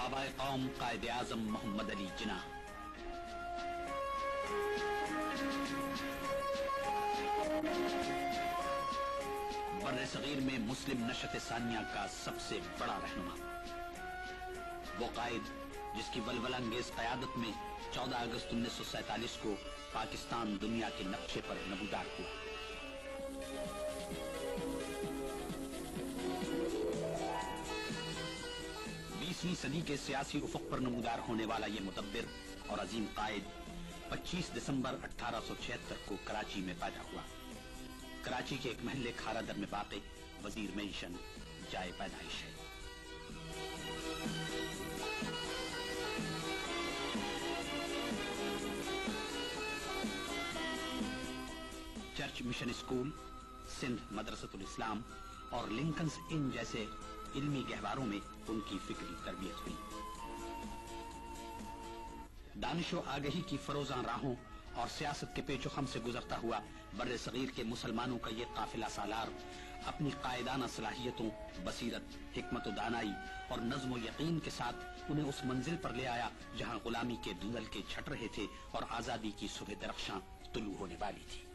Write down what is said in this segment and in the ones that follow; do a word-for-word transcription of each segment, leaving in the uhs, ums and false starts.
بابا قوم قائد اعظم محمد علی جناح۔ بر صغیر میں مسلم نشت ثانیہ کا سب سے بڑا رہنما، وہ قائد جس کی ولولہ انگیز قیادت میں چودہ اگست انیس سو سینتالیس کو پاکستان دنیا کے نقشے پر نمودار ہوا۔ بیسویں صدی کے سیاسی افق پر نمودار ہونے والا یہ مدبر اور عظیم قائد پچیس دسمبر اٹھارہ سو چھہتر کو کراچی میں پیدا ہوا۔ کراچی کے ایک محلے کھارا در میں واقع وزیر معیشن جائے پیدائش ہے۔ Church mission school, Sindh Madressatul Islam اور لنکنز ان جیسے علمی گہواروں میں ان کی فکری تربیت ہوئی۔ دانش و آگہی کی فروزاں راہوں اور سیاست کے پیچ و خم سے گزرتا ہوا بر صغیر کے مسلمانوں کا یہ قافلہ سالار اپنی قائدانہ صلاحیتوں، بصیرت، حکمت و دانائی اور نظم و یقین کے ساتھ انہیں اس منزل پر لے آیا جہاں غلامی کے دھندل کے چھٹ رہے تھے اور آزادی کی صبح درخشاں طلوع ہونے والی تھی۔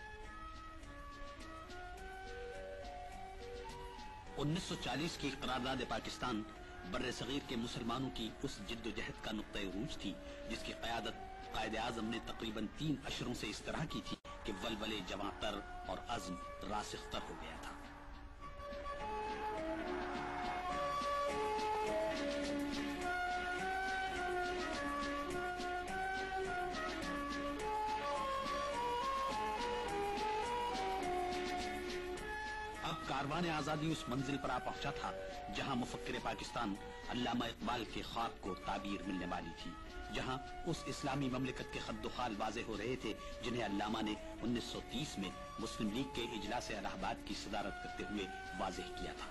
انیس سو چالیس کی قرارداد پاکستان بر صغیر کے مسلمانوں کی اس جد و جہد کا نقطۂ عروج تھی جس کی قیادت قائد اعظم نے تقریباً تین اشروں سے اس طرح کی تھی کہ ولولے جواں تر اور عزم راسخ تر ہو گیا تھا۔ اب کاروان آزادی اس منزل پر آ پہنچا تھا جہاں مفکر پاکستان علامہ اقبال کے خواب کو تعبیر ملنے والی تھی، جہاں اس اسلامی مملکت کے خد و خال واضح ہو رہے تھے جنہیں علامہ نے انیس سو تیس میں مسلم لیگ کے اجلاس الہ آباد کی صدارت کرتے ہوئے واضح کیا تھا۔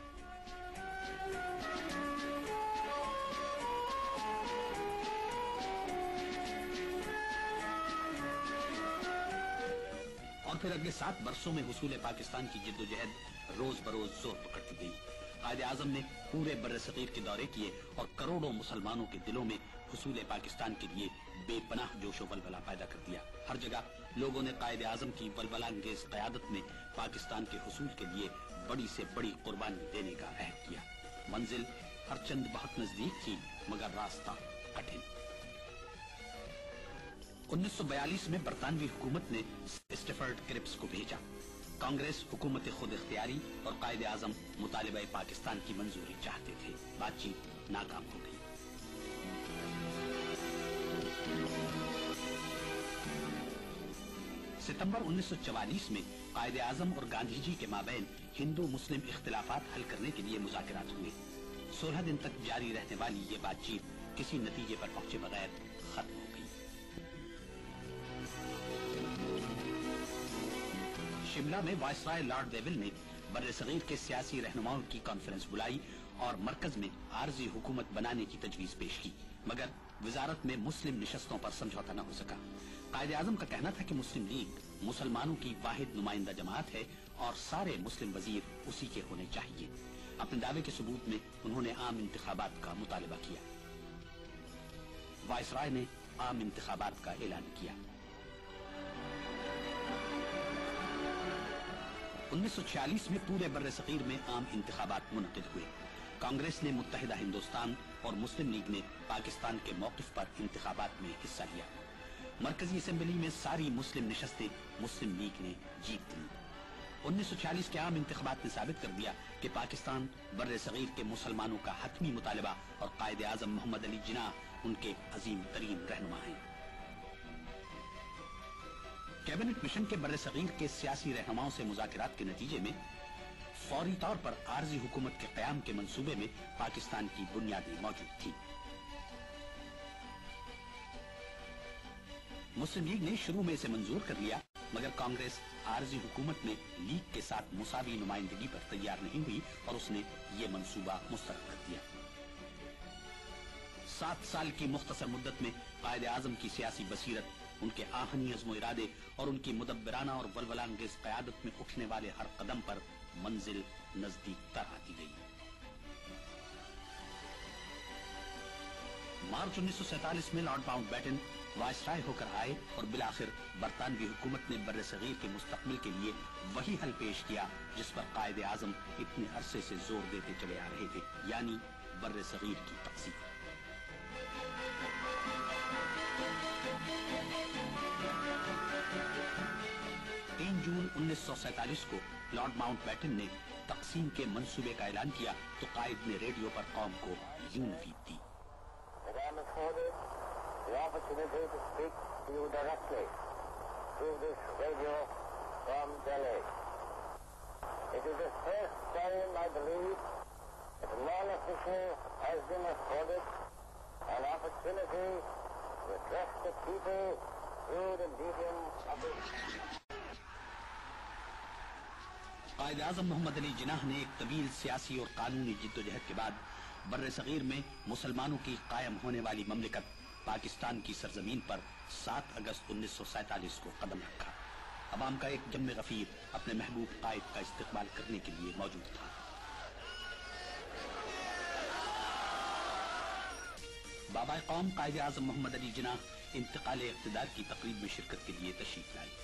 اور پھر اگلے سات برسوں میں حصول پاکستان کی جد و جہد روز بروز زور پکڑتی گئی۔ قائد اعظم نے پورے بر صغیر کے دورے کیے اور کروڑوں مسلمانوں کے دلوں میں حصول پاکستان کے لیے بے پناہ جوش و ولولہ پیدا کر دیا۔ ہر جگہ لوگوں نے قائد اعظم کی ولولہ انگیز قیادت میں پاکستان کے حصول کے لیے بڑی سے بڑی قربانی دینے کا عہد کیا۔ منزل ہر چند بہت نزدیک تھی مگر راستہ کٹھن۔ انیس سو بیالیس میں برطانوی حکومت نے اسٹیفرڈ کرپس کو بھیجا۔ کانگریس حکومت خود اختیاری اور قائد اعظم مطالبہ پاکستان کی منظوری چاہتے تھے۔ بات چیت ناکام ہو گئی۔ ستمبر انیس سو چوالیس میں قائد اعظم اور گاندھی جی کے مابین ہندو مسلم اختلافات حل کرنے کے لیے مذاکرات ہوئے۔ سولہ دن تک جاری رہنے والی یہ بات چیت کسی نتیجے پر پہنچے بغیر ختم ہو گئی۔ شملہ میں وائسرائے لارڈ ویول نے بر صغیر کے سیاسی رہنماؤں کی کانفرنس بلائی اور مرکز میں عارضی حکومت بنانے کی تجویز پیش کی، مگر وزارت میں مسلم نشستوں پر سمجھوتا نہ ہو سکا۔ قائد اعظم کا کہنا تھا کہ مسلم لیگ مسلمانوں کی واحد نمائندہ جماعت ہے اور سارے مسلم وزیر اسی کے ہونے چاہیے۔ اپنے دعوے کے ثبوت میں انہوں نے عام انتخابات کا مطالبہ کیا۔ وائسرائے نے عام انتخابات کا اعلان کیا۔ انیس سو چھیالیس میں پورے بر صغیر میں عام انتخابات منعقد ہوئے۔ کانگریس نے متحدہ ہندوستان اور مسلم لیگ نے پاکستان کے موقف پر انتخابات میں حصہ لیا۔ مرکزی اسمبلی میں ساری مسلم نشستیں مسلم لیگ نے جیت لی۔ انیس سو چھیالیس کے عام انتخابات نے ثابت کر دیا کہ پاکستان بر صغیر کے مسلمانوں کا حتمی مطالبہ اور قائد اعظم محمد علی جناح ان کے عظیم ترین رہنما ہیں۔ کیبنٹ مشن کے بر صغیر کے سیاسی رہنماؤں سے مذاکرات کے نتیجے میں فوری طور پر عارضی حکومت کے قیام کے منصوبے میں پاکستان کی بنیادیں موجود تھی۔ مسلم لیگ نے شروع میں اسے منظور کر لیا، مگر کانگریس عارضی حکومت میں لیگ کے ساتھ مساوی نمائندگی پر تیار نہیں ہوئی اور اس نے یہ منصوبہ مسترد کر دیا۔ سات سال کی مختصر مدت میں قائد اعظم کی سیاسی بصیرت، ان کے آہنی عزم و ارادے اور ان کی مدبرانہ اور ولولہ انگیز قیادت میں اٹھنے والے ہر قدم پر منزل نزدیک تر آتی گئی۔ مارچ انیس سو سینتالیس میں لارڈ ماؤنٹ بیٹن وائسرائے ہو کر آئے اور بالآخر برطانوی حکومت نے بر صغیر کے مستقبل کے لیے وہی حل پیش کیا جس پر قائد اعظم اتنے عرصے سے زور دیتے چلے آ رہے تھے، یعنی بر صغیر کی تقسیم۔ تین جون انیس سو سینتالیس کو لارڈ ماؤنٹ بیٹن نے تقسیم کے منصوبے کا اعلان کیا تو قائد نے ریڈیو پر قوم کو یوں نصیحت دی: The opportunity to speak to you directly through this radio from Delhi. It is the first time, I believe, that a non-official has been afforded an opportunity to address the people through the medium of the... Quaid Azam محمد علی جناح نے ایک طویل سیاسی اور قانونی جدوجہد کے بعد بر صغیر میں مسلمانوں کی قائم ہونے والی مملکت پاکستان کی سرزمین پر سات اگست انیس سو سینتالیس کو قدم رکھا۔ عوام کا ایک جم غفیر اپنے محبوب قائد کا استقبال کرنے کے لیے موجود تھا۔ بابا قوم قائد اعظم محمد علی جناح انتقال اقتدار کی تقریب میں شرکت کے لیے تشریف لائے۔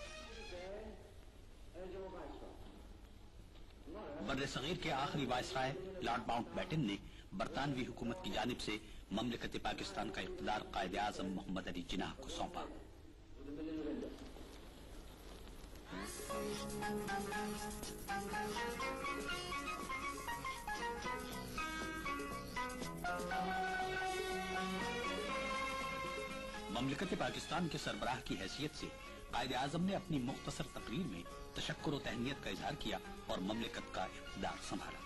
بر صغیر کے آخری وائسرائے لارڈ ماؤنٹ بیٹن نے برطانوی حکومت کی جانب سے مملکت پاکستان کا اقتدار قائد اعظم محمد علی جناح کو سونپا۔ مملکت پاکستان کے سربراہ کی حیثیت سے قائد اعظم نے اپنی مختصر تقریر میں تشکر و تہنیت کا اظہار کیا اور مملکت کا اقتدار سنبھالا۔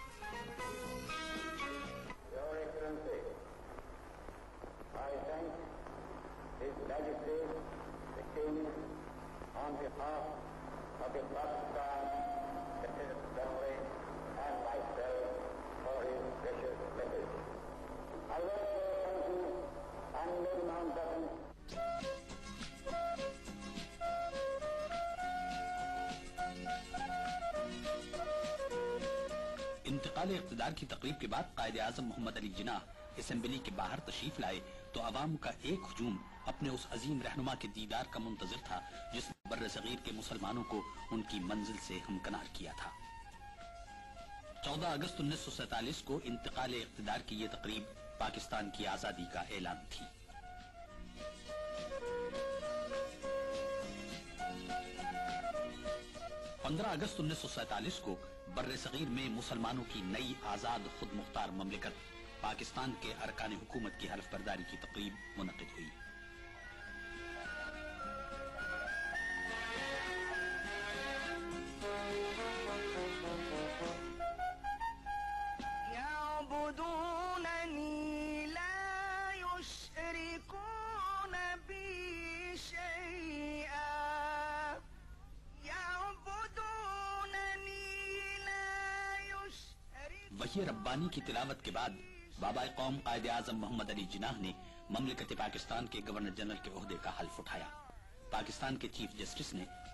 On behalf of the Pakistan Citizen Assembly and myself for his precious message. I want to thank you and Lord Mountbatten. انتقال اقتدار کی تقریب کے بعد قائد اعظم محمد علی جناح اسمبلی کے باہر تشریف لائے تو عوام کا ایک ہجوم اپنے اس عظیم رہنما کے دیدار کا منتظر تھا جس نے بر صغیر کے مسلمانوں کو ان کی منزل سے ہمکنار کیا تھا۔ چودہ اگست انیس سو سینتالیس کو انتقال اقتدار کی یہ تقریب پاکستان کی آزادی کا اعلان تھی۔ پندرہ اگست انیس سو سینتالیس کو بر صغیر میں مسلمانوں کی نئی آزاد خود مختار مملکت پاکستان کے ارکان حکومت کی حلف برداری کی تقریب منعقد ہوئی۔ وحی ربانی کی تلاوت کے بعد بابا قوم قائد اعظم محمد علی جناح نے مملکت پاکستان کے گورنر جنرل کے عہدے کا حلف اٹھایا۔ پاکستان کے چیف جسٹس نے